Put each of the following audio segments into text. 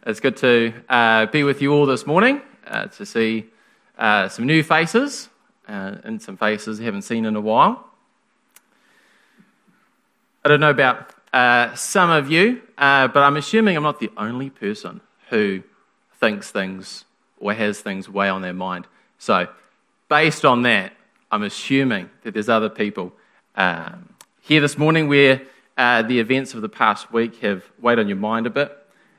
It's good to be with you all this morning, to see some new faces and some faces I haven't seen in a while. I don't know about some of you, but I'm assuming I'm not the only person who thinks things or has things weigh on their mind. So, based on that, I'm assuming that there's other people here this morning where the events of the past week have weighed on your mind a bit.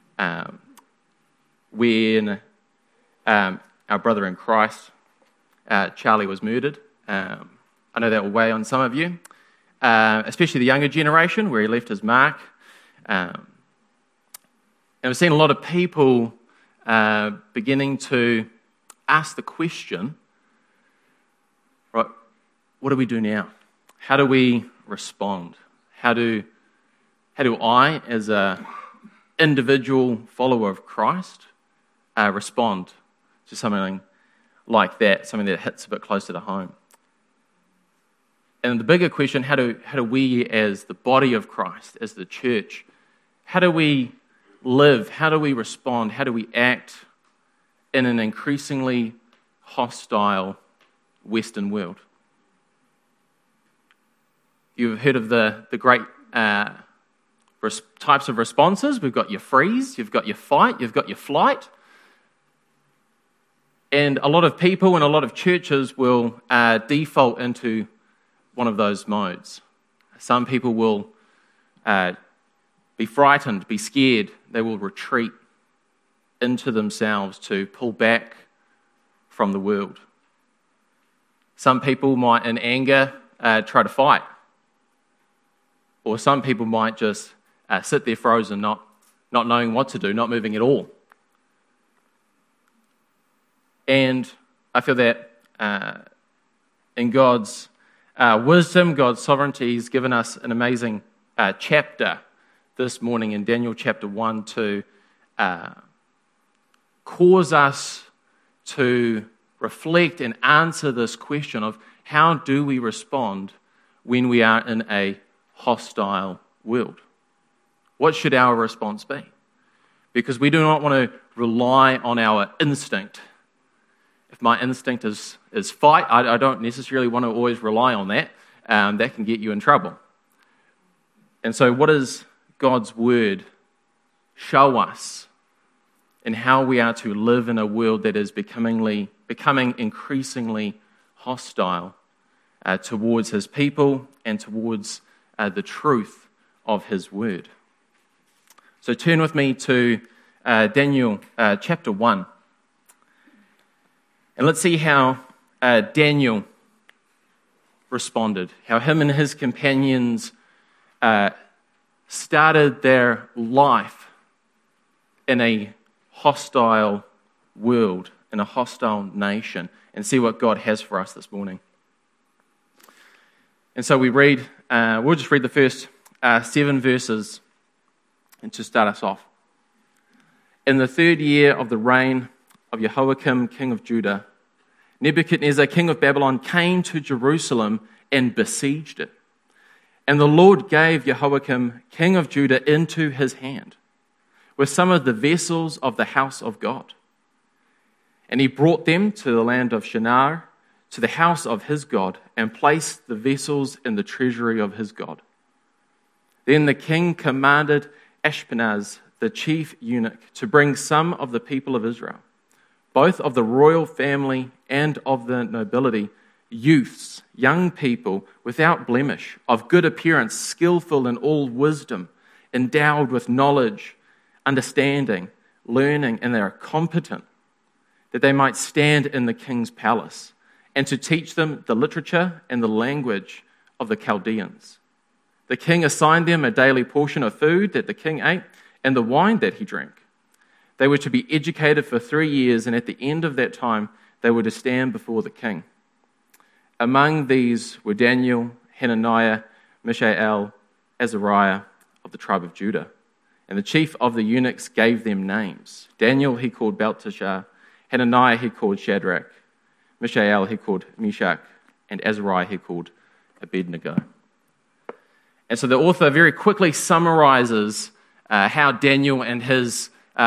When our brother in Christ, Charlie, was murdered. I know that will weigh on some of you, especially the younger generation, where he left his mark. And we've seen a lot of people beginning to ask the question, right, what do we do now? How do we respond? How do I, as an individual follower of Christ, respond to something like that, something that hits a bit closer to home? And the bigger question, how do we as the body of Christ, as the church, how do we live, how do we respond, how do we act in an increasingly hostile Western world? You've heard of the great types of responses. We've got your freeze, you've got your fight, you've got your flight. And a lot of people and a lot of churches will default into one of those modes. Some people will be frightened, be scared. They will retreat into themselves to pull back from the world. Some people might, in anger, try to fight. Or some people might just sit there frozen, not knowing what to do, not moving at all. And I feel that in God's wisdom, God's sovereignty, He's given us an amazing chapter this morning in Daniel chapter 1 to cause us to reflect and answer this question of how do we respond when we are in a hostile world? What should our response be? Because we do not want to rely on our instinct. If my instinct is fight, I don't necessarily want to always rely on that. That can get you in trouble. And so what does God's word show us in how we are to live in a world that is becoming increasingly hostile towards His people and towards the truth of His word? So turn with me to Daniel chapter 1. And let's see how Daniel responded, how him and his companions started their life in a hostile world, in a hostile nation, and see what God has for us this morning. And so we'll just read the first 7 verses and to start us off. In the 3rd year of the reign of Jehoiakim, king of Judah, Nebuchadnezzar, king of Babylon, came to Jerusalem and besieged it. And the Lord gave Jehoiakim, king of Judah, into his hand, with some of the vessels of the house of God. And he brought them to the land of Shinar, to the house of his God, and placed the vessels in the treasury of his God. Then the king commanded Ashpenaz, the chief eunuch, to bring some of the people of Israel, both of the royal family and of the nobility, youths, young people, without blemish, of good appearance, skillful in all wisdom, endowed with knowledge, understanding, learning, and they are competent, that they might stand in the king's palace, and to teach them the literature and the language of the Chaldeans. The king assigned them a daily portion of food that the king ate and the wine that he drank. They were to be educated for 3 years, and at the end of that time, they were to stand before the king. Among these were Daniel, Hananiah, Mishael, Azariah of the tribe of Judah. And the chief of the eunuchs gave them names. Daniel he called Belteshazzar, Hananiah he called Shadrach, Mishael he called Meshach, and Azariah he called Abednego. And so the author very quickly summarizes how Daniel and his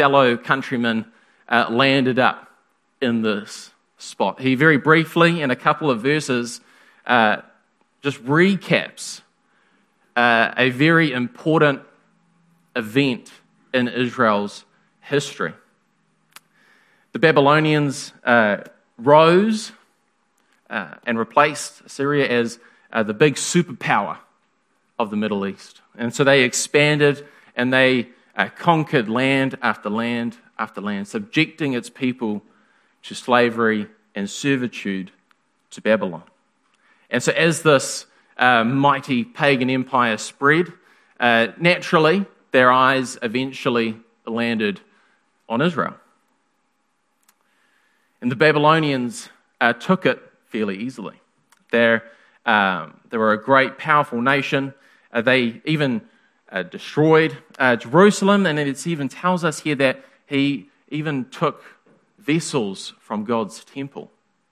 fellow countryman landed up in this spot. He very briefly, in a couple of verses, just recaps a very important event in Israel's history. The Babylonians rose and replaced Assyria as the big superpower of the Middle East. And so they expanded and they conquered land after land after land, subjecting its people to slavery and servitude to Babylon. And so as this mighty pagan empire spread, naturally their eyes eventually landed on Israel. And the Babylonians took it fairly easily. They were a great, powerful nation. They even destroyed Jerusalem, and it even tells us here that he even took vessels from God's temple.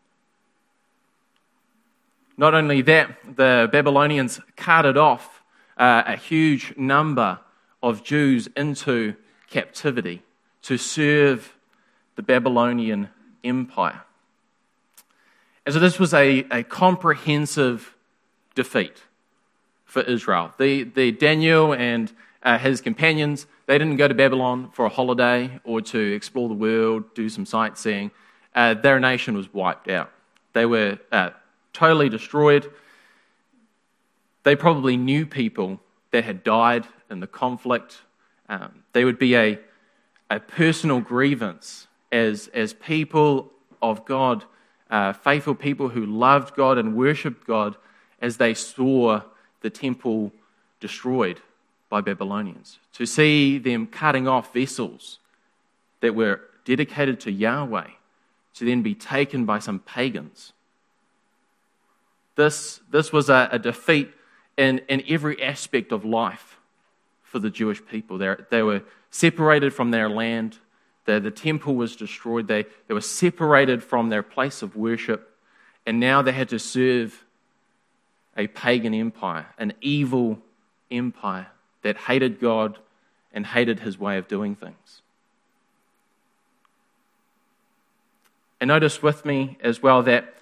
Not only that, the Babylonians carted off a huge number of Jews into captivity to serve the Babylonian Empire. And so this was a comprehensive defeat for Israel. The Daniel and his companions, they didn't go to Babylon for a holiday or to explore the world, do some sightseeing. Their nation was wiped out. They were totally destroyed. They probably knew people that had died in the conflict. There would be a personal grievance as people of God, faithful people who loved God and worshipped God, as they saw the temple destroyed by Babylonians. To see them cutting off vessels that were dedicated to Yahweh to then be taken by some pagans. This was a defeat in every aspect of life for the Jewish people. They were separated from their land. The temple was destroyed. They were separated from their place of worship. And now they had to serve a pagan empire, an evil empire that hated God and hated his way of doing things. And notice with me as well that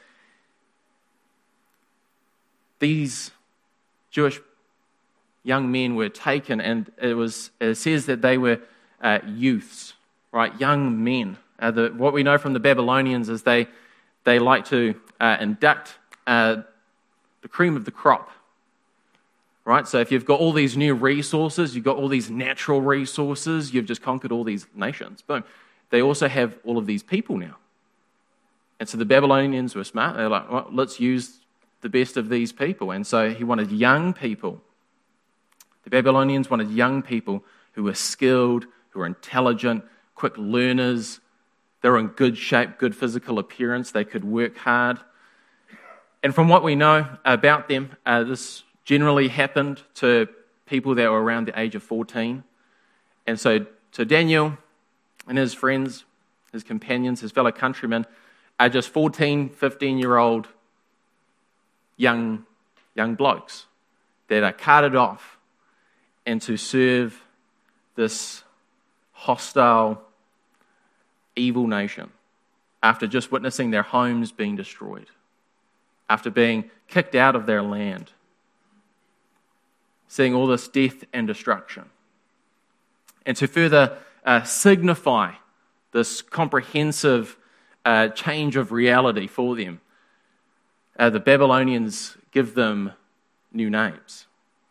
these Jewish young men were taken, and it says that they were youths, right? Young men. What we know from the Babylonians is they like to induct the cream of the crop, right? So if you've got all these new resources, you've got all these natural resources, you've just conquered all these nations. Boom. They also have all of these people now. And so the Babylonians were smart. They're like, well, let's use the best of these people. And so he wanted young people. The Babylonians wanted young people who were skilled, who were intelligent, quick learners. They were in good shape, good physical appearance. They could work hard. And from what we know about them, this generally happened to people that were around the age of 14. And so Daniel and his friends, his companions, his fellow countrymen, are just 14, 15-year-old young blokes that are carted off and to serve this hostile, evil nation after just witnessing their homes being destroyed, after being kicked out of their land, seeing all this death and destruction. And to further signify this comprehensive change of reality for them, the Babylonians give them new names.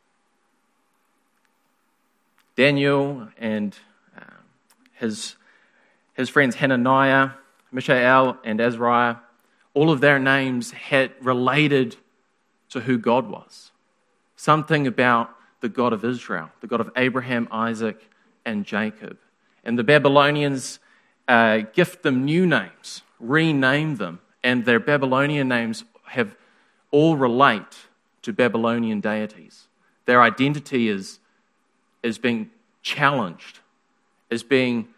Daniel and his friends Hananiah, Mishael, and Azariah, all of their names had related to who God was. Something about the God of Israel, the God of Abraham, Isaac, and Jacob. And the Babylonians gift them new names, rename them, and their Babylonian names have all relate to Babylonian deities. Their identity is being challenged, is being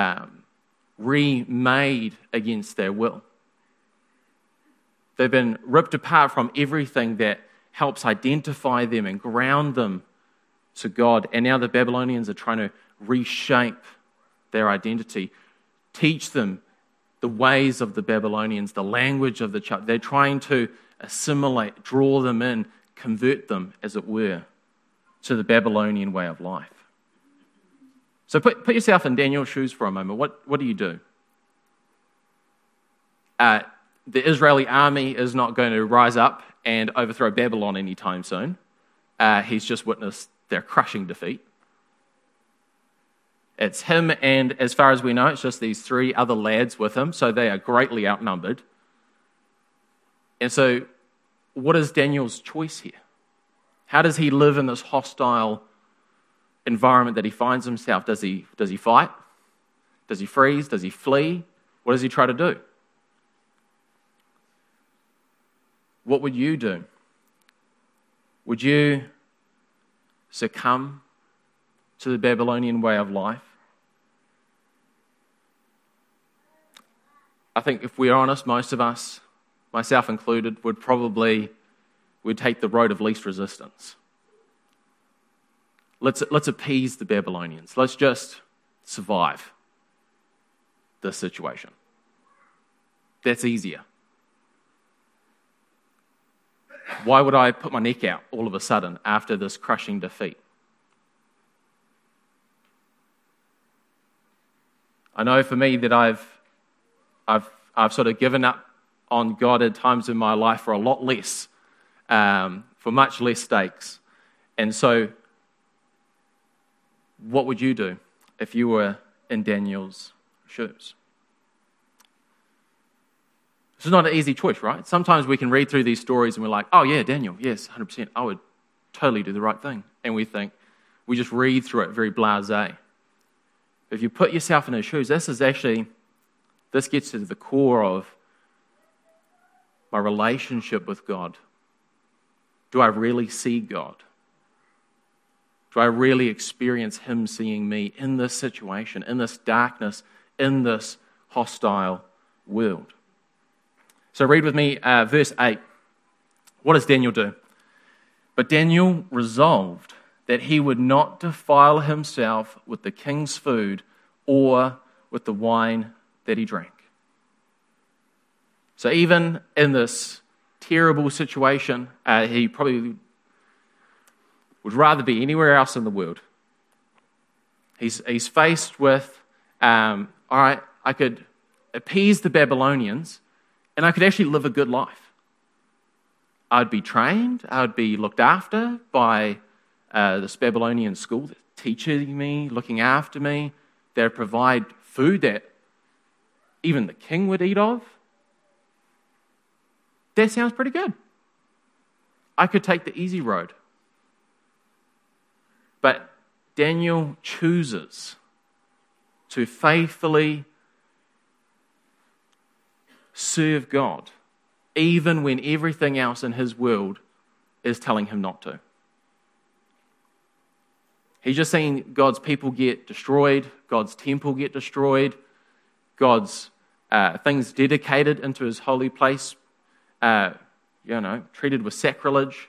remade against their will. They've been ripped apart from everything that helps identify them and ground them to God. And now the Babylonians are trying to reshape their identity. Teach them the ways of the Babylonians, the language of the child. They're trying to assimilate, draw them in, convert them, as it were, to the Babylonian way of life. So put yourself in Daniel's shoes for a moment. What do you do? The Israeli army is not going to rise up and overthrow Babylon anytime soon. He's just witnessed their crushing defeat. It's him, and as far as we know, it's just these 3 other lads with him, so they are greatly outnumbered. And so, what is Daniel's choice here? How does he live in this hostile environment that he finds himself? Does he fight? Does he freeze? Does he flee? What does he try to do? What would you do? Would you succumb to the Babylonian way of life? I think if we're honest, most of us, myself included, would take the road of least resistance. Let's appease the Babylonians. Let's just survive this situation. That's easier. Why would I put my neck out all of a sudden after this crushing defeat? I know for me that I've sort of given up on God at times in my life for a lot less, for much less stakes. And so, what would you do if you were in Daniel's shoes? This is not an easy choice, right? Sometimes we can read through these stories and we're like, oh yeah, Daniel, yes, 100%, I would totally do the right thing. And we just read through it very blasé. If you put yourself in his shoes, this gets to the core of my relationship with God. Do I really see God? Do I really experience him seeing me in this situation, in this darkness, in this hostile world? So read with me verse 8. What does Daniel do? But Daniel resolved that he would not defile himself with the king's food or with the wine that he drank. So even in this terrible situation, he probably would rather be anywhere else in the world. He's faced with, all right, I could appease the Babylonians and I could actually live a good life. I'd be trained, I'd be looked after by this Babylonian school that's teaching me, looking after me. They'd provide food that even the king would eat of. That sounds pretty good. I could take the easy road. But Daniel chooses to faithfully serve God, even when everything else in his world is telling him not to. He's just seen God's people get destroyed, God's temple get destroyed, God's things dedicated into his holy place, treated with sacrilege.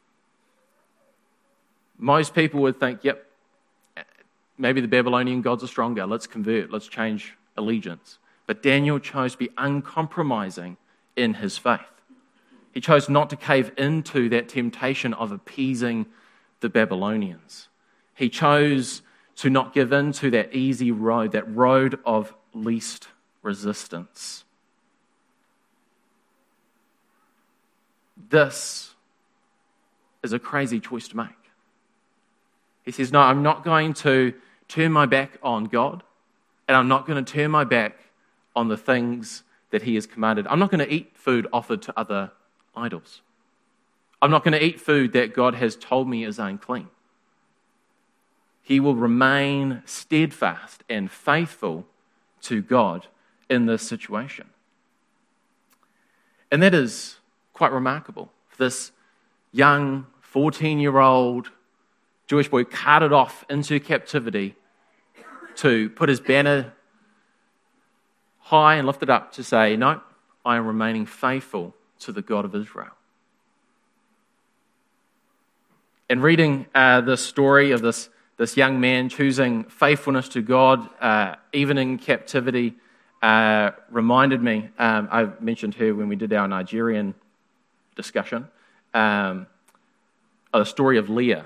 Most people would think, yep, maybe the Babylonian gods are stronger. Let's convert. Let's change allegiance. But Daniel chose to be uncompromising in his faith. He chose not to cave into that temptation of appeasing the Babylonians. He chose to not give in to that easy road, that road of least resistance. This is a crazy choice to make. He says, no, I'm not going to turn my back on God, and I'm not going to turn my back on the things that he has commanded. I'm not going to eat food offered to other idols. I'm not going to eat food that God has told me is unclean. He will remain steadfast and faithful to God in this situation. And that is quite remarkable. This young 14-year-old Jewish boy carted off into captivity to put his banner high and lift it up to say, no, I am remaining faithful to the God of Israel. And reading the story of this this young man choosing faithfulness to God, even in captivity, reminded me, I mentioned her when we did our Nigerian discussion, of the story of Leah.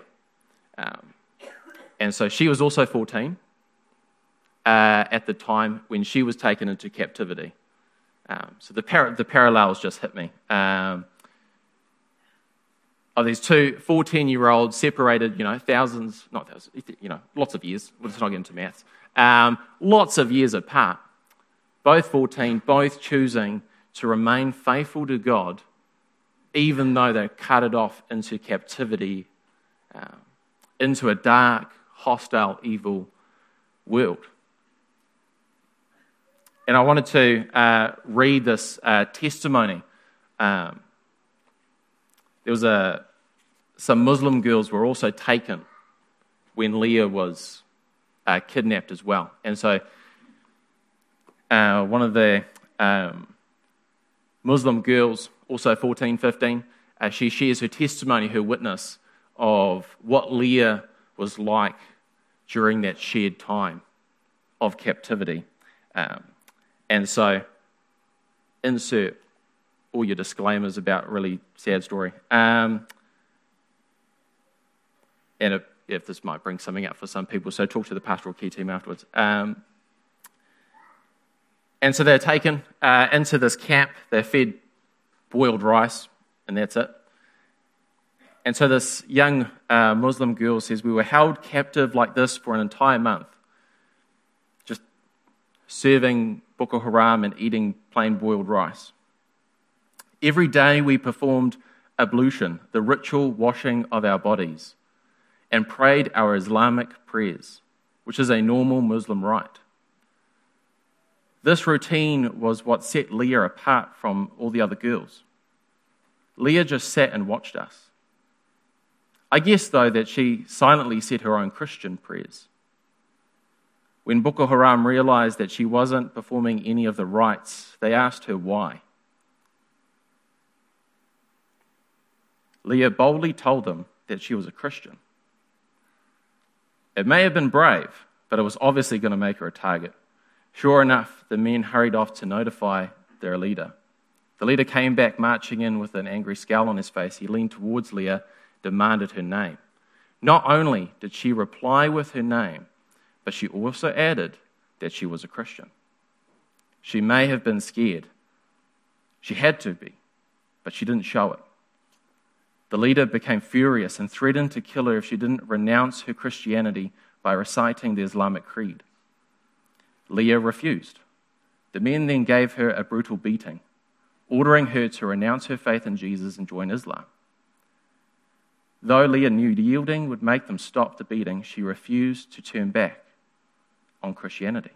And so she was also 14 at the time when she was taken into captivity. So the parallels just hit me. Of these two 14-year-olds separated, thousands, not thousands, lots of years. Let's not get into maths. Lots of years apart. Both 14, both choosing to remain faithful to God, even though they're carted off into captivity, into a dark, hostile, evil world. And I wanted to read this testimony. There was some Muslim girls were also taken when Leah was kidnapped as well. And so one of the Muslim girls, also 14, 15, she shares her testimony, her witness of what Leah was like during that shared time of captivity. And so insert all your disclaimers about a really sad story. And if this might bring something up for some people, so talk to the pastoral key team afterwards. And so they're taken into this camp. They're fed boiled rice, and that's it. And so this young Muslim girl says, we were held captive like this for an entire month, just serving Boko Haram and eating plain boiled rice. Every day we performed ablution, the ritual washing of our bodies, and prayed our Islamic prayers, which is a normal Muslim rite. This routine was what set Leah apart from all the other girls. Leah just sat and watched us. I guess, though, that she silently said her own Christian prayers. When Boko Haram realized that she wasn't performing any of the rites, they asked her why. Leah boldly told them that she was a Christian. It may have been brave, but it was obviously going to make her a target. Sure enough, the men hurried off to notify their leader. The leader came back marching in with an angry scowl on his face. He leaned towards Leah, demanded her name. Not only did she reply with her name, but she also added that she was a Christian. She may have been scared. She had to be, but she didn't show it. The leader became furious and threatened to kill her if she didn't renounce her Christianity by reciting the Islamic creed. Leah refused. The men then gave her a brutal beating, ordering her to renounce her faith in Jesus and join Islam. Though Leah knew yielding would make them stop the beating, she refused to turn back on Christianity.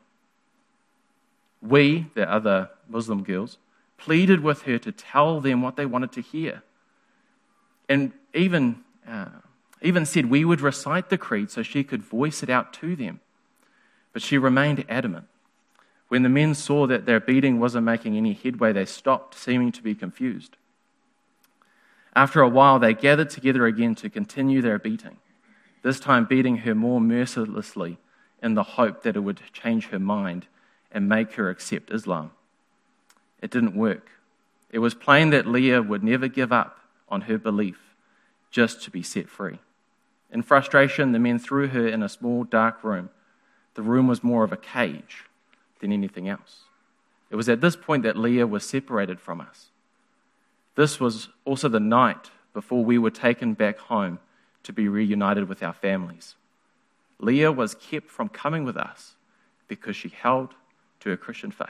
We, the other Muslim girls, pleaded with her to tell them what they wanted to hear, and even said we would recite the creed so she could voice it out to them. But she remained adamant. When the men saw that their beating wasn't making any headway, they stopped, seeming to be confused. After a while, they gathered together again to continue their beating, this time beating her more mercilessly in the hope that it would change her mind and make her accept Islam. It didn't work. It was plain that Leah would never give up on her belief just to be set free. In frustration, the men threw her in a small, dark room. The room was more of a cage than anything else. It was at this point that Leah was separated from us. This was also the night before we were taken back home to be reunited with our families. Leah was kept from coming with us because she held to her Christian faith.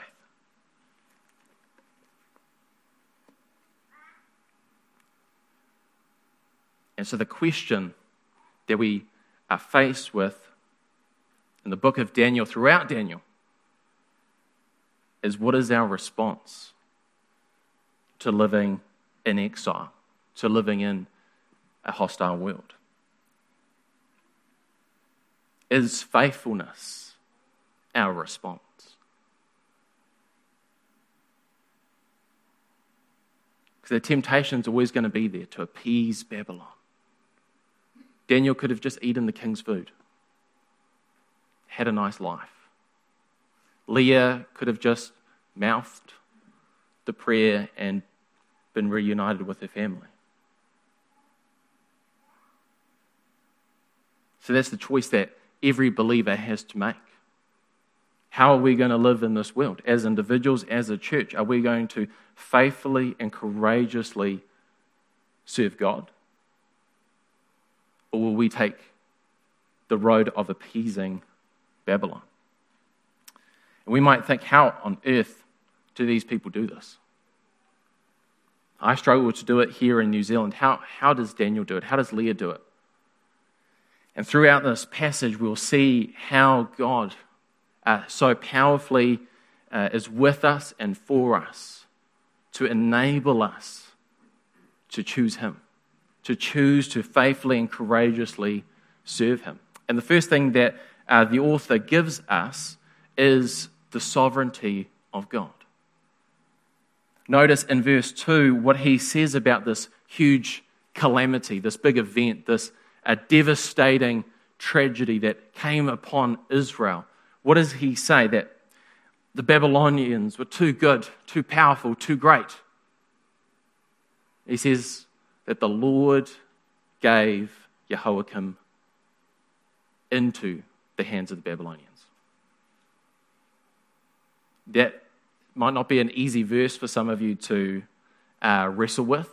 And so the question that we are faced with in the book of Daniel, throughout Daniel, is what is our response to living in exile, to living in a hostile world? Is faithfulness our response? Because the temptation is always going to be there to appease Babylon. Daniel could have just eaten the king's food. had a nice life. Leah could have just mouthed the prayer and been reunited with her family. So that's the choice that every believer has to make. How are we going to live in this world? As individuals, as a church, are we going to faithfully and courageously serve God? Or will we take the road of appeasing Babylon? And we might think, how on earth do these people do this? I struggle to do it here in New Zealand. How does Daniel do it? How does Leah do it? And throughout this passage, we'll see how God so powerfully is with us and for us to enable us to choose Him, to choose to faithfully and courageously serve Him. And the first thing that the author gives us is the sovereignty of God. Notice in verse 2 what he says about this huge calamity, this big event, this devastating tragedy that came upon Israel. What does he say? That the Babylonians were too good, too powerful, too great. He says that the Lord gave Jehoiakim into the hands of the Babylonians. That might not be an easy verse for some of you to wrestle with.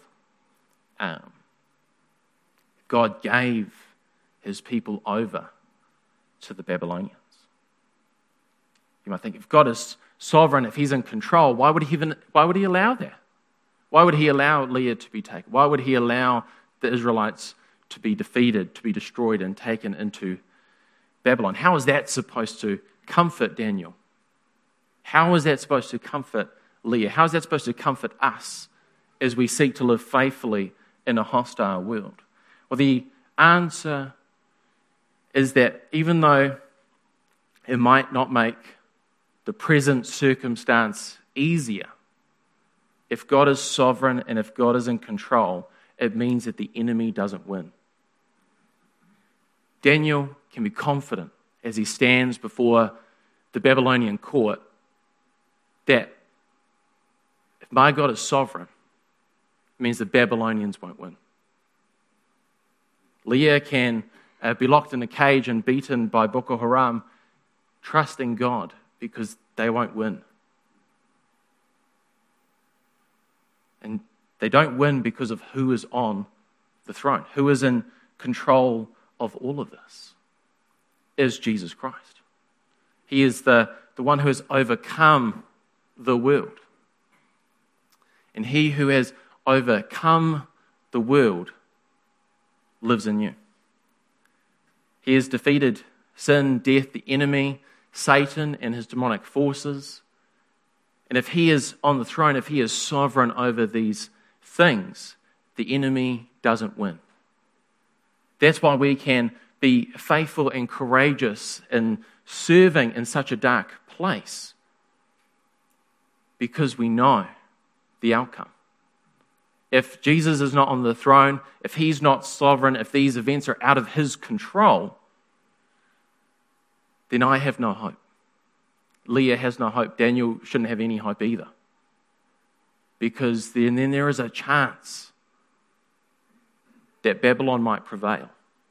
God gave his people over to the Babylonians. You might think, if God is sovereign, if he's in control, why would he allow that? Why would he allow Leah to be taken? Why would he allow the Israelites to be defeated, to be destroyed and taken into Babylon? How is that supposed to comfort Daniel? How is that supposed to comfort Leah? How is that supposed to comfort us as we seek to live faithfully in a hostile world? Well, the answer is that even though it might not make the present circumstance easier, if God is sovereign and if God is in control, it means that the enemy doesn't win. Daniel can be confident as he stands before the Babylonian court that if my God is sovereign, it means the Babylonians won't win. Leah can be locked in a cage and beaten by Boko Haram, trusting God because they won't win. And they don't win because of who is on the throne, who is in control of all of this, is Jesus Christ. He is the one who has overcome the world. And he who has overcome the world lives in you. He has defeated sin, death, the enemy, Satan and his demonic forces. And if he is on the throne, if he is sovereign over these things, the enemy doesn't win. That's why we can be faithful and courageous in serving in such a dark place, because we know the outcome. If Jesus is not on the throne, if he's not sovereign, if these events are out of his control, then I have no hope. Leah has no hope. Daniel shouldn't have any hope either. Because then there is a chance that Babylon might prevail,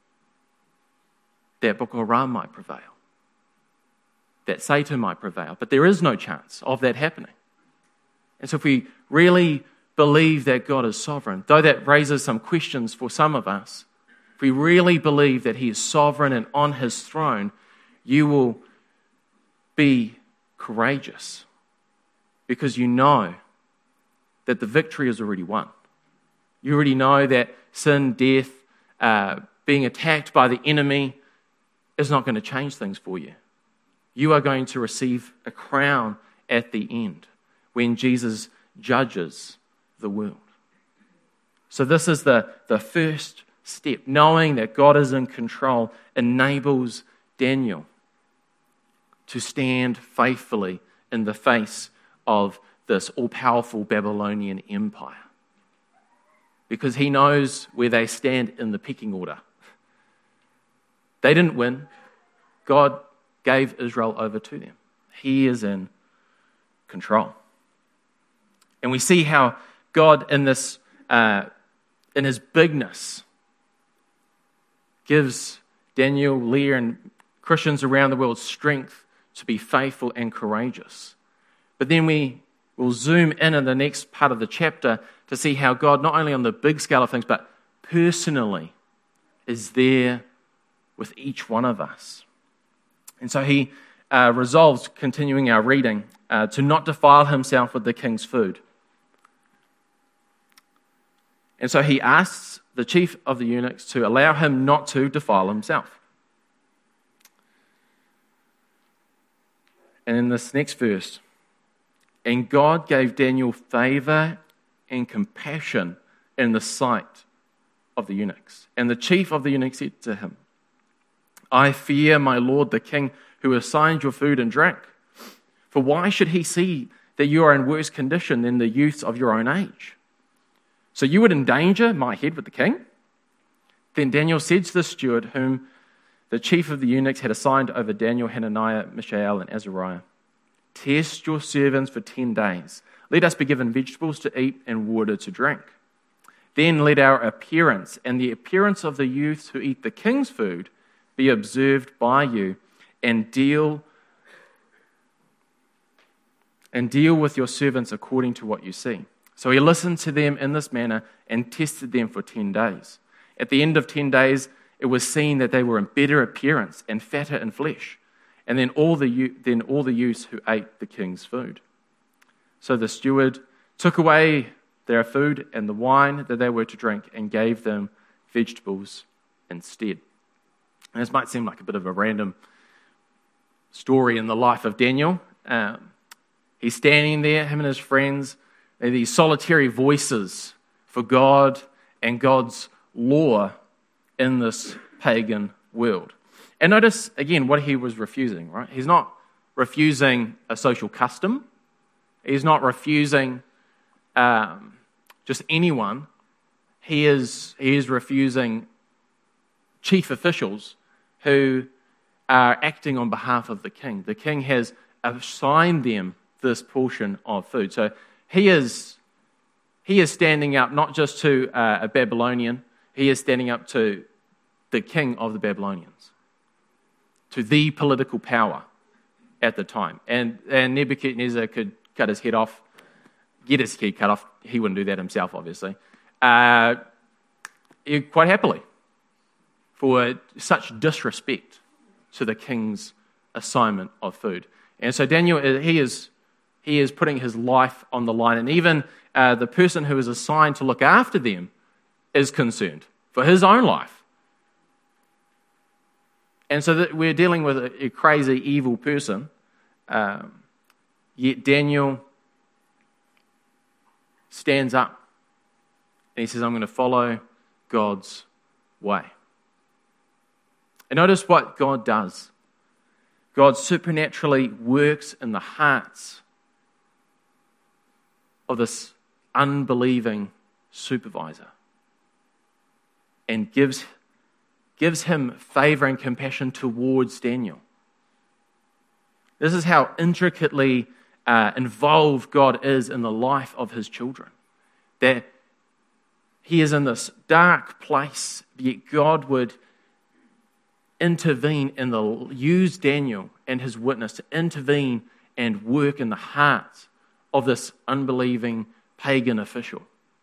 that Boko Haram might prevail, that Satan might prevail. But there is no chance of that happening. And so if we really believe that God is sovereign, though that raises some questions for some of us, if we really believe that he is sovereign and on his throne, you will be courageous because you know that the victory is already won. You already know that sin, death, being attacked by the enemy is not going to change things for you. You are going to receive a crown at the end when Jesus judges the world. So this is the first step. Knowing that God is in control enables Daniel to stand faithfully in the face of this all-powerful Babylonian empire, because he knows where they stand in the pecking order. They didn't win. God gave Israel over to them. He is in control. And we see how God in this, in his bigness, gives Daniel, Leah, and Christians around the world strength to be faithful and courageous. But then we will zoom in the next part of the chapter to see how God, not only on the big scale of things, but personally is there with each one of us. And so he resolves, continuing our reading, to not defile himself with the king's food. And so he asks the chief of the eunuchs to allow him not to defile himself. And in this next verse, and God gave Daniel favor and compassion in the sight of the eunuchs. And the chief of the eunuchs said to him, I fear my lord the king, who assigned your food and drink. For why should he see that you are in worse condition than the youths of your own age? So you would endanger my head with the king? Then Daniel said to the steward, whom the chief of the eunuchs had assigned over Daniel, Hananiah, Mishael, and Azariah, test your servants for 10 days. Let us be given vegetables to eat and water to drink. Then let our appearance and the appearance of the youths who eat the king's food be observed by you, and deal with your servants according to what you see. So he listened to them in this manner and tested them for 10 days. At the end of 10 days, it was seen that they were in better appearance and fatter in flesh. And then all the youths who ate the king's food. So the steward took away their food and the wine that they were to drink and gave them vegetables instead. And this might seem like a bit of a random story in the life of Daniel. He's standing there, him and his friends, they're these solitary voices for God and God's law in this pagan world. And notice, again, what he was refusing, right? He's not refusing a social custom. He's not refusing just anyone. He is refusing chief officials who are acting on behalf of the king. The king has assigned them this portion of food. So he is standing up not just to a Babylonian, he is standing up to the king of the Babylonians, to the political power at the time. And Nebuchadnezzar could cut his head off, get his head cut off. He wouldn't do that himself, obviously. Quite happily, for such disrespect to the king's assignment of food. And so Daniel, he is putting his life on the line. And even the person who is assigned to look after them is concerned for his own life. And so that we're dealing with a crazy, evil person. Yet Daniel stands up and he says, I'm going to follow God's way. And notice what God does. God supernaturally works in the hearts of this unbelieving supervisor and gives him favor and compassion towards Daniel. This is how intricately involved God is in the life of his children. That he is in this dark place, yet God would intervene and use Daniel and his witness to intervene and work in the heart of this unbelieving pagan official.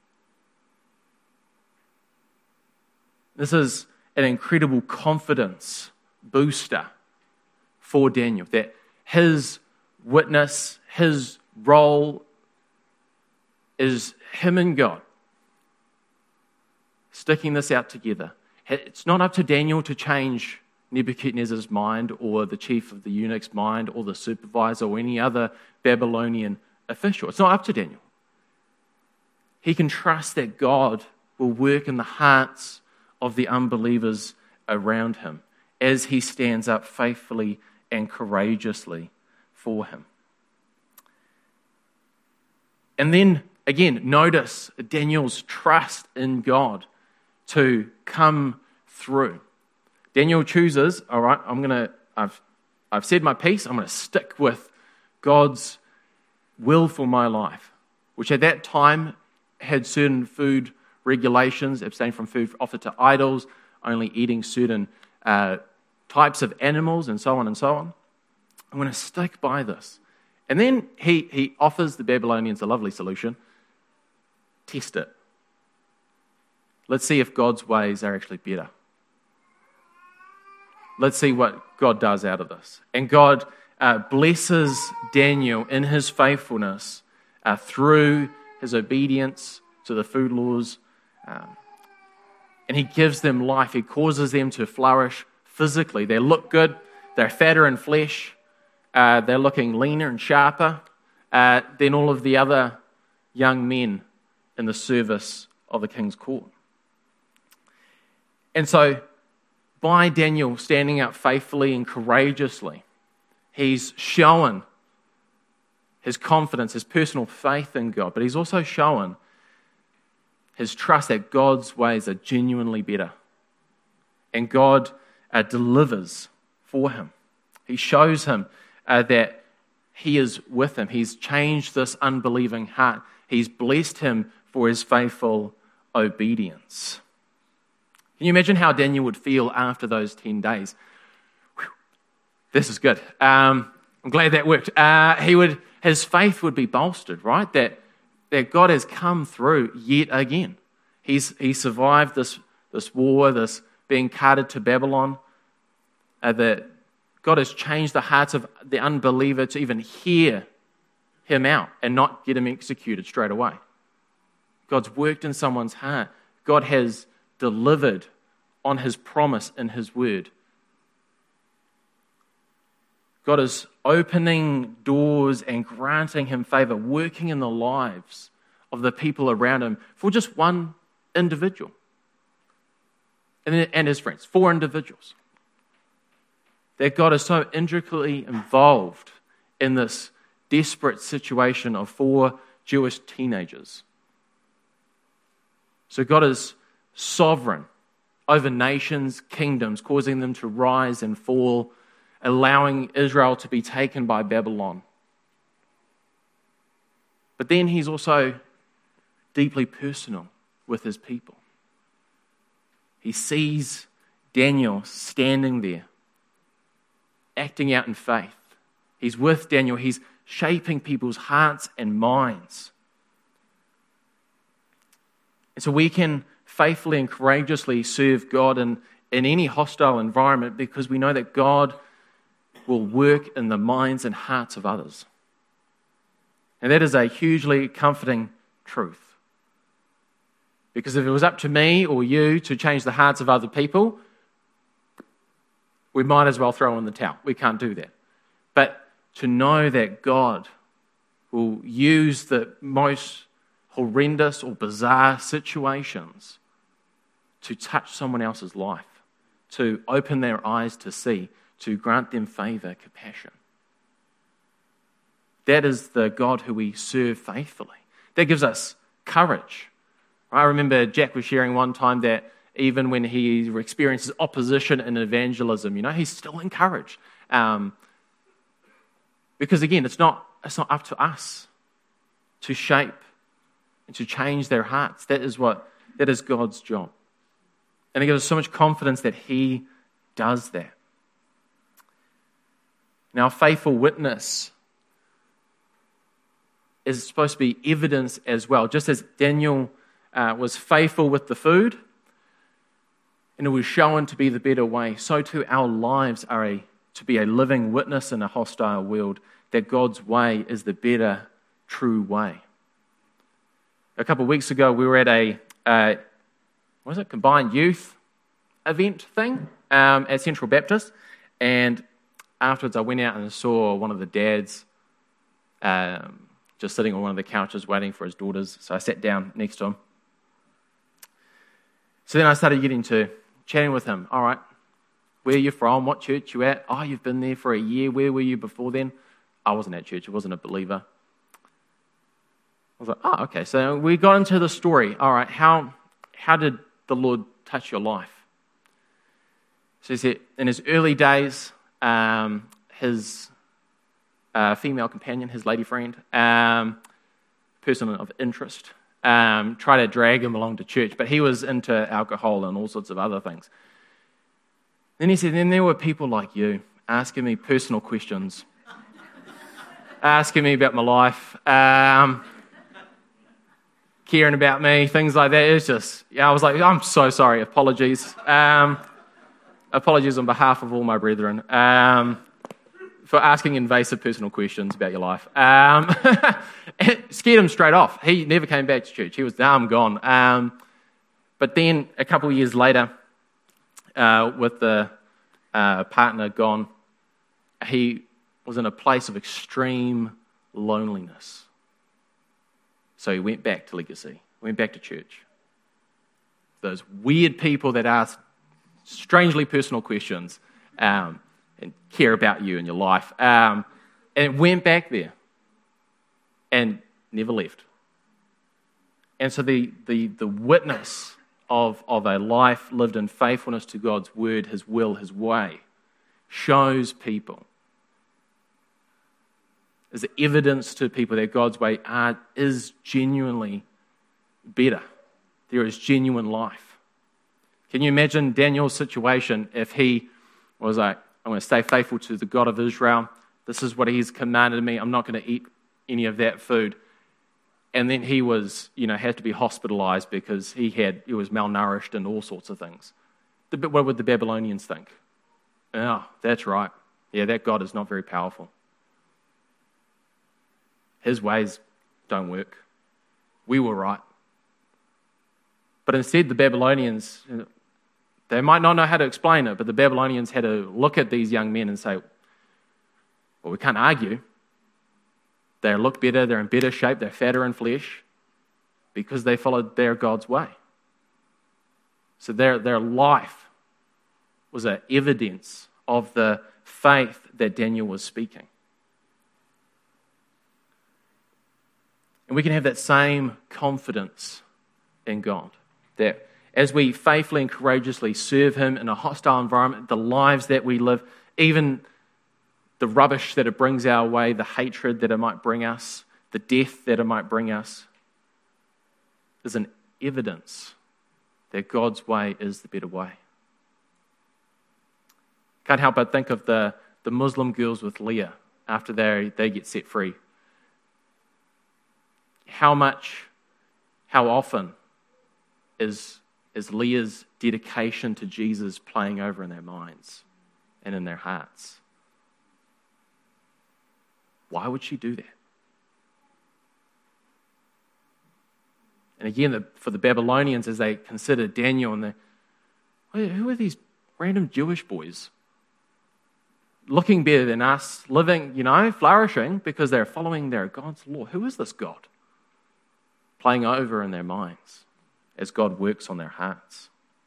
This is an incredible confidence booster for Daniel, that his witness, his role is him and God sticking this out together. It's not up to Daniel to change Nebuchadnezzar's mind or the chief of the eunuch's mind or the supervisor or any other Babylonian official. It's not up to Daniel. He can trust that God will work in the hearts of the unbelievers around him as he stands up faithfully and courageously for him. And then, again, notice Daniel's trust in God to come through. Daniel chooses, all right, I've I've said my piece. I'm going to stick with God's will for my life, which at that time had certain food regulations, abstain from food offered to idols, only eating certain types of animals, and so on and so on. I'm going to stick by this. And then he offers the Babylonians a lovely solution. Test it. Let's see if God's ways are actually better. Let's see what God does out of this. And God blesses Daniel in his faithfulness through his obedience to the food laws. And he gives them life. He causes them to flourish physically. They look good. They're fatter in flesh. They're looking leaner and sharper than all of the other young men in the service of the king's court. And so, by Daniel standing up faithfully and courageously, he's shown his confidence, his personal faith in God, but he's also shown his trust that God's ways are genuinely better. And God delivers for him. He shows him that he is with him. He's changed this unbelieving heart. He's blessed him for his faithful obedience. Can you imagine how Daniel would feel after those 10 days? Whew, this is good. I'm glad that worked. His faith would be bolstered, right? That God has come through yet again. He survived this war, this being carted to Babylon. That God has changed the hearts of the unbeliever to even hear him out and not get him executed straight away. God's worked in someone's heart. God has delivered on his promise in his word. God is opening doors and granting him favor, working in the lives of the people around him for just one individual and his friends, 4 individuals. That God is so intricately involved in this desperate situation of 4 Jewish teenagers. So God is sovereign over nations, kingdoms, causing them to rise and fall, allowing Israel to be taken by Babylon. But then he's also deeply personal with his people. He sees Daniel standing there, acting out in faith. He's with Daniel. He's shaping people's hearts and minds. And so we can faithfully and courageously serve God in any hostile environment because we know that God will work in the minds and hearts of others. And that is a hugely comforting truth. Because if it was up to me or you to change the hearts of other people, we might as well throw in the towel. We can't do that. But to know that God will use the most horrendous or bizarre situations to touch someone else's life, to open their eyes to see, to grant them favor, compassion. That is the God who we serve faithfully. That gives us courage. I remember Jack was sharing one time that even when he experiences opposition in evangelism, he's still encouraged. Because again, it's not up to us to shape and to change their hearts. That is God's job. And it gives us so much confidence that he does that. Now, a faithful witness is supposed to be evidence as well. Just as Daniel was faithful with the food, and it was shown to be the better way, so too our lives are to be a living witness in a hostile world, that God's way is the better, true way. A couple of weeks ago, we were at a combined youth event thing at Central Baptist, and afterwards I went out and saw one of the dads just sitting on one of the couches waiting for his daughters, so I sat down next to him. So then I started getting to chatting with him. All right, where are you from? What church you at? Oh, you've been there for a year. Where were you before then? I wasn't at church. I wasn't a believer. I was like, oh, okay. So we got into the story. All right, how did the Lord touch your life? So he said, in his early days, his female companion, his lady friend, person of interest, try to drag him along to church, but he was into alcohol and all sorts of other things. Then he said, then there were people like you asking me personal questions, asking me about my life, caring about me, things like that. It's just, I was like, I'm so sorry, apologies. Apologies on behalf of all my brethren for asking invasive personal questions about your life. It scared him straight off. He never came back to church. He was, I'm gone. But then a couple of years later, with the partner gone, he was in a place of extreme loneliness. So he went back to Legacy, went back to church. Those weird people that ask strangely personal questions and care about you and your life. And went back there and never left. And so the witness of a life lived in faithfulness to God's word, his will, his way, shows people, is evidence to people that God's way is genuinely better. There is genuine life. Can you imagine Daniel's situation if he was like, I'm going to stay faithful to the God of Israel. This is what he's commanded me. I'm not going to eat any of that food. And then he was, had to be hospitalized because he was malnourished and all sorts of things. What would the Babylonians think? Oh, that's right. Yeah, that God is not very powerful. His ways don't work. We were right. But instead, the Babylonians, they might not know how to explain it, but the Babylonians had to look at these young men and say, well, we can't argue. They look better, they're in better shape, they're fatter in flesh, because they followed their God's way. So their life was an evidence of the faith that Daniel was speaking. And we can have that same confidence in God, that as we faithfully and courageously serve him in a hostile environment, the lives that we live, even the rubbish that it brings our way, the hatred that it might bring us, the death that it might bring us, is an evidence that God's way is the better way. Can't help but think of the Muslim girls with Leah after they get set free. How often is Leah's dedication to Jesus playing over in their minds and in their hearts? Why would she do that? And again, for the Babylonians, as they consider Daniel, and who are these random Jewish boys? Looking better than us, living, flourishing because they're following their God's law. Who is this God? Playing over in their minds as God works on their hearts.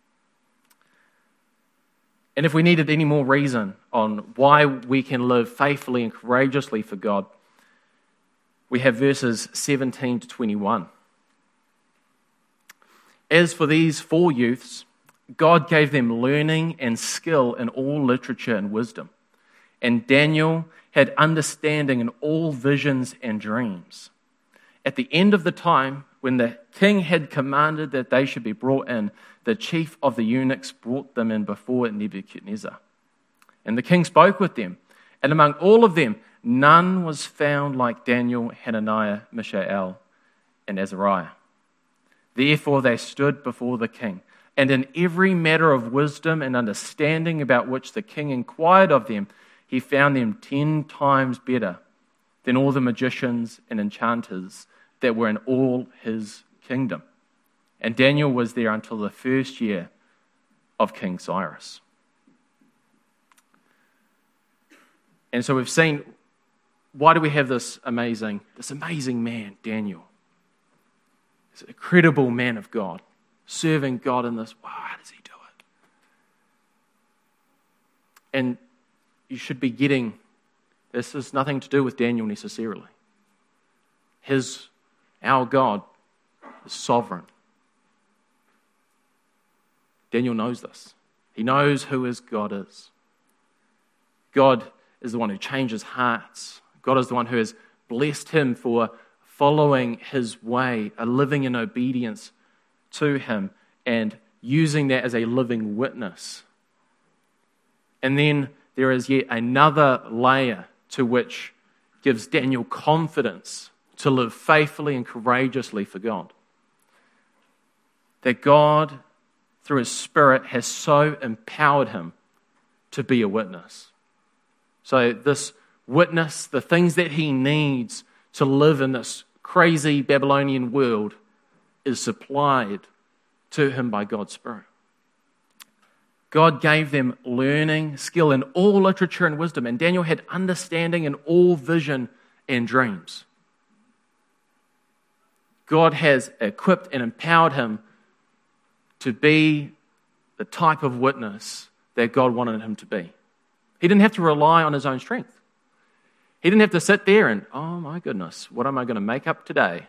And if we needed any more reason on why we can live faithfully and courageously for God, we have verses 17 to 21. As for these 4 youths, God gave them learning and skill in all literature and wisdom. And Daniel had understanding in all visions and dreams. At the end of the time, when the king had commanded that they should be brought in, the chief of the eunuchs brought them in before Nebuchadnezzar. And the king spoke with them, and among all of them, none was found like Daniel, Hananiah, Mishael, and Azariah. Therefore they stood before the king, and in every matter of wisdom and understanding about which the king inquired of them, he found them 10 times better than all the magicians and enchanters that were in all his kingdom. And Daniel was there until the first year of King Cyrus. And so we've seen, why do we have this amazing man, Daniel? This incredible man of God, serving God in this. Wow, how does he do it? And you should be getting, this has nothing to do with Daniel necessarily. Our God is sovereign. Daniel knows this. He knows who his God is. God is the one who changes hearts. God is the one who has blessed him for following his way, living in obedience to him, and using that as a living witness. And then there is yet another layer to which gives Daniel confidence to live faithfully and courageously for God. That God, through his Spirit, has so empowered him to be a witness. So this witness, the things that he needs to live in this crazy Babylonian world, is supplied to him by God's Spirit. God gave them learning, skill in all literature and wisdom, and Daniel had understanding in all vision and dreams. God has equipped and empowered him to be the type of witness that God wanted him to be. He didn't have to rely on his own strength. He didn't have to sit there and, oh my goodness, what am I going to make up today?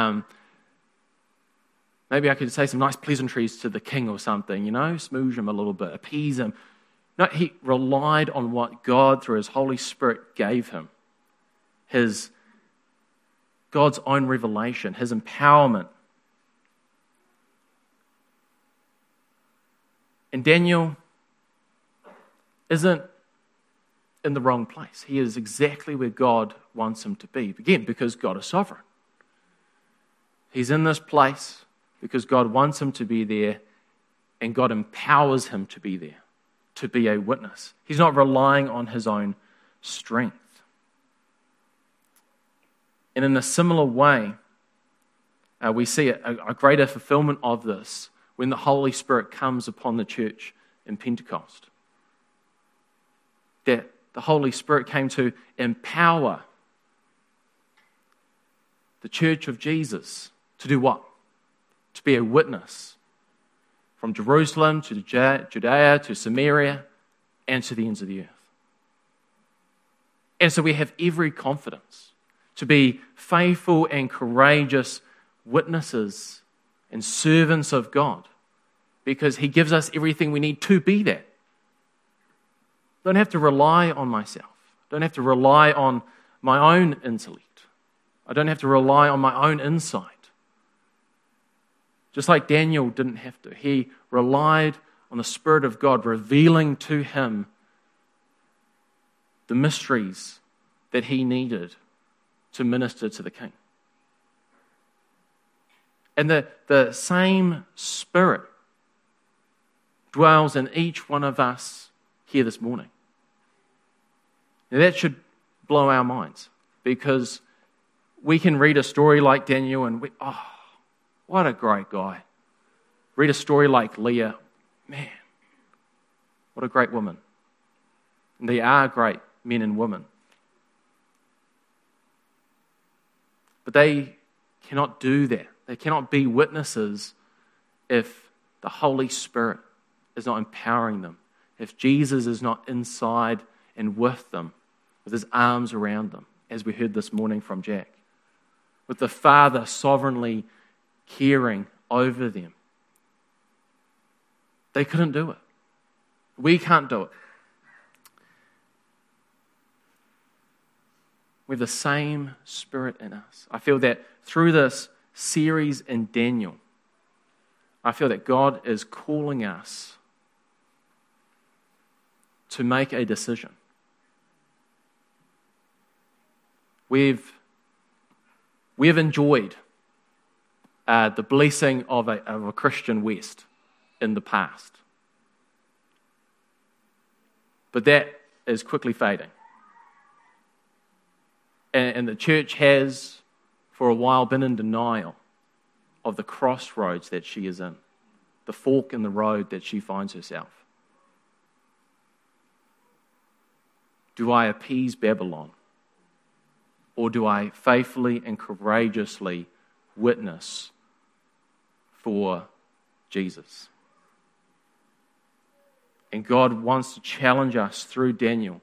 Maybe I could say some nice pleasantries to the king or something, smooze him a little bit, appease him. No, he relied on what God, through his Holy Spirit, gave him. God's own revelation, his empowerment. And Daniel isn't in the wrong place. He is exactly where God wants him to be. Again, because God is sovereign. He's in this place because God wants him to be there, and God empowers him to be there, to be a witness. He's not relying on his own strength. And in a similar way, we see a greater fulfillment of this when the Holy Spirit comes upon the church in Pentecost. That the Holy Spirit came to empower the church of Jesus to do what? To be a witness from Jerusalem to Judea to Samaria and to the ends of the earth. And so we have every confidence to be faithful and courageous witnesses and servants of God, because he gives us everything we need to be that. Don't have to rely on myself. Don't have to rely on my own intellect. I don't have to rely on my own insight. Just like Daniel didn't have to. He relied on the Spirit of God revealing to him the mysteries that he needed to minister to the king. And the same Spirit dwells in each one of us here this morning. Now that should blow our minds, because we can read a story like Daniel and what a great guy. Read a story like Leah, man, what a great woman. And they are great men and women. But they cannot do that. They cannot be witnesses if the Holy Spirit is not empowering them, if Jesus is not inside and with them, with his arms around them, as we heard this morning from Jack, with the Father sovereignly caring over them. They couldn't do it. We can't do it. We have the same Spirit in us. I feel that through this series in Daniel, I feel that God is calling us to make a decision. We've enjoyed the blessing of a Christian West in the past. But that is quickly fading. And the church has, for a while, been in denial of the crossroads that she is in, the fork in the road that she finds herself. Do I appease Babylon? Or do I faithfully and courageously witness for Jesus? And God wants to challenge us through Daniel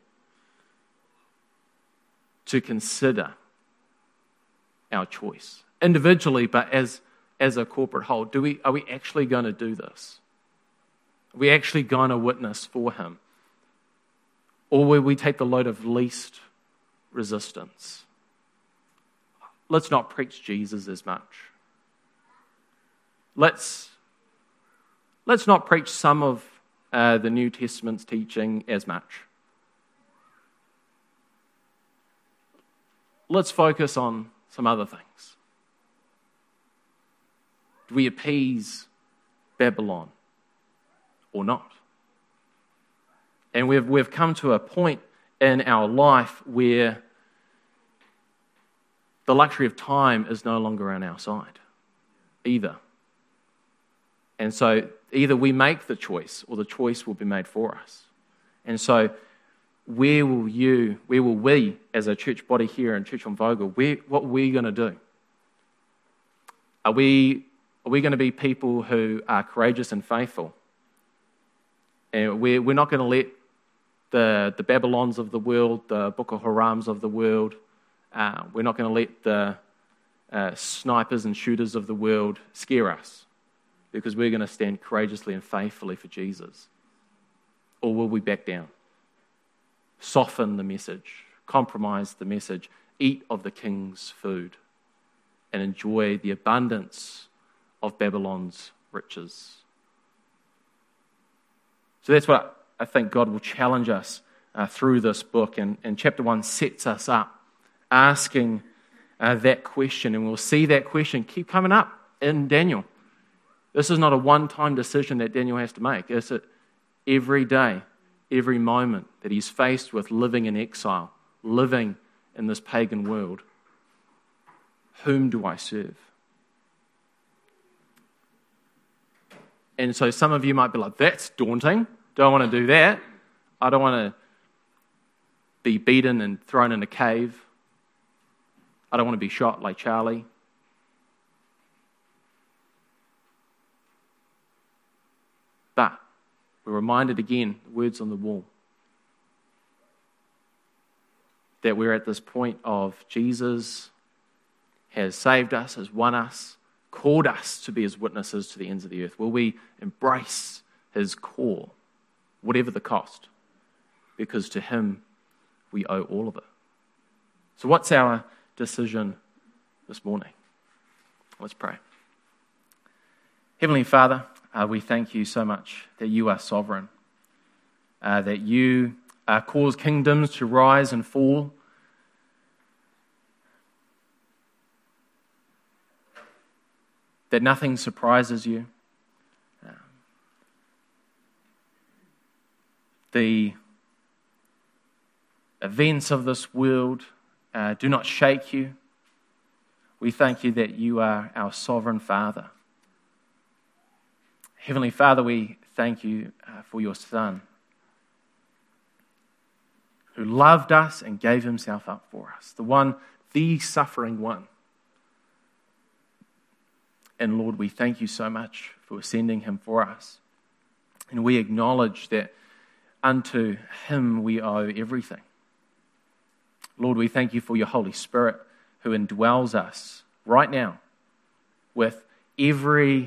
to consider our choice. Individually, but as a corporate whole, are we actually going to do this? Are we actually going to witness for him? Or will we take the load of least resistance? Let's not preach Jesus as much. Let's not preach some of the New Testament's teaching as much. Let's focus on some other things. Do we appease Babylon or not? And we've come to a point in our life where the luxury of time is no longer on our side either. And so either we make the choice or the choice will be made for us. And so where will we as a church body here in Church on Vogel, what are we going to do? Are we going to be people who are courageous and faithful? And we're not going to let the Babylons of the world, the Boko Harams of the world, we're not going to let the snipers and shooters of the world scare us, because we're going to stand courageously and faithfully for Jesus. Or will we back down? Soften the message, compromise the message, eat of the king's food, and enjoy the abundance of Babylon's riches. So that's what I think God will challenge us through this book. And chapter 1 sets us up asking that question. And we'll see that question keep coming up in Daniel. This is not a one-time decision that Daniel has to make. It's every day, every moment that he's faced with living in exile, living in this pagan world. Whom do I serve? And so some of you might be like, that's daunting. Don't want to do that. I don't want to be beaten and thrown in a cave. I don't want to be shot like Charlie. But we're reminded again, words on the wall, that we're at this point of Jesus has saved us, has won us, called us to be his witnesses to the ends of the earth. Will we embrace his call, whatever the cost? Because to him we owe all of it. So what's our decision this morning? Let's pray. Heavenly Father, we thank you so much that you are sovereign, that you cause kingdoms to rise and fall, that nothing surprises you. The events of this world do not shake you. We thank you that you are our sovereign Father. Heavenly Father, we thank you for your Son, who loved us and gave himself up for us, the suffering one. And Lord, we thank you so much for sending him for us. And we acknowledge that unto him we owe everything. Lord, we thank you for your Holy Spirit who indwells us right now with every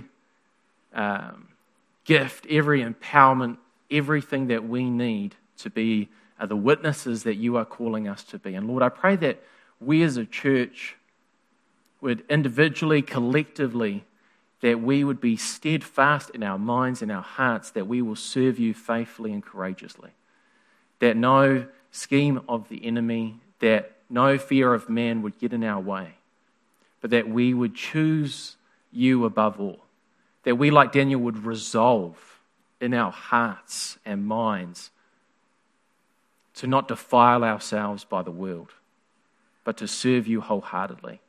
gift, every empowerment, everything that we need to be the witnesses that you are calling us to be. And Lord, I pray that we as a church would individually, collectively, that we would be steadfast in our minds and our hearts, that we will serve you faithfully and courageously. That no scheme of the enemy, that no fear of man would get in our way, but that we would choose you above all. That we, like Daniel, would resolve in our hearts and minds to not defile ourselves by the world, but to serve you wholeheartedly.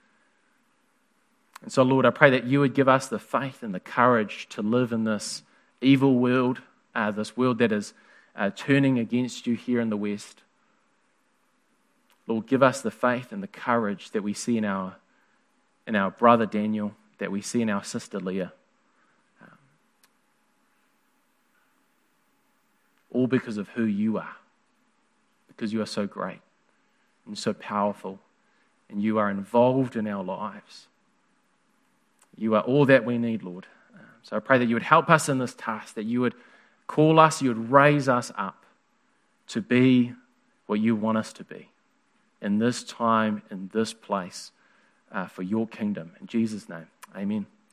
And so, Lord, I pray that you would give us the faith and the courage to live in this evil world, this world that is turning against you here in the West. Lord, give us the faith and the courage that we see in our brother Daniel, that we see in our sister Leah. All because of who you are, because you are so great and so powerful, and you are involved in our lives. You are all that we need, Lord. So I pray that you would help us in this task, that you would call us, you would raise us up to be what you want us to be in this time, in this place, for your kingdom. In Jesus' name, amen.